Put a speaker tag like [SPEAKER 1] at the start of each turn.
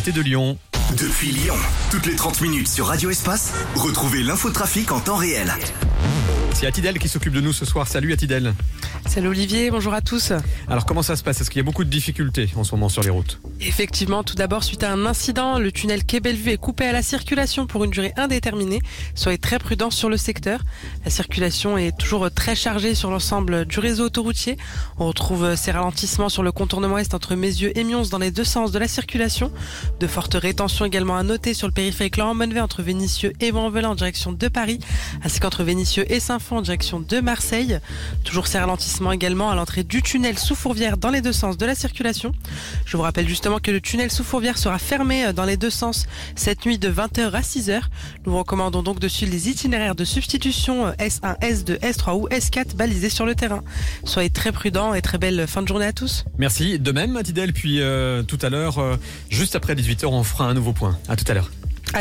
[SPEAKER 1] l'actualité de Lyon.
[SPEAKER 2] Depuis Lyon, toutes les 30 minutes sur Radio Espace, retrouvez l'infotrafic en temps réel.
[SPEAKER 1] C'est Atidel qui s'occupe de nous ce soir. Salut Atidel.
[SPEAKER 3] Salut Olivier, bonjour à tous.
[SPEAKER 1] Alors comment ça se passe? Est-ce qu'il y a beaucoup de difficultés en ce moment sur les routes?
[SPEAKER 3] Effectivement, tout d'abord, suite à un incident, le tunnel Quai Bellevue est coupé à la circulation pour une durée indéterminée. Soyez très prudents sur le secteur. La circulation est toujours très chargée sur l'ensemble du réseau autoroutier. On retrouve ces ralentissements sur le contournement est entre Mézieux et Mions dans les deux sens de la circulation. De fortes rétentions également à noter sur le périphérique Laurent Bonnevet entre Vénissieux et Vaux-en-Velin en direction de Paris, ainsi qu'entre Vénissieux et Saint-Fond en direction de Marseille. Toujours ces ralentissements également à l'entrée du tunnel sous Fourvière dans les deux sens de la circulation. Je vous rappelle justement que le tunnel sous Fourvière sera fermé dans les deux sens cette nuit de 20h à 6h. Nous vous recommandons donc de suivre les itinéraires de substitution S1, S2, S3 ou S4 balisés sur le terrain. Soyez très prudents et très belle fin de journée à tous.
[SPEAKER 1] Merci, de même Atidel, puis tout à l'heure, juste après 18h, on fera un nouveau point. À tout à l'heure.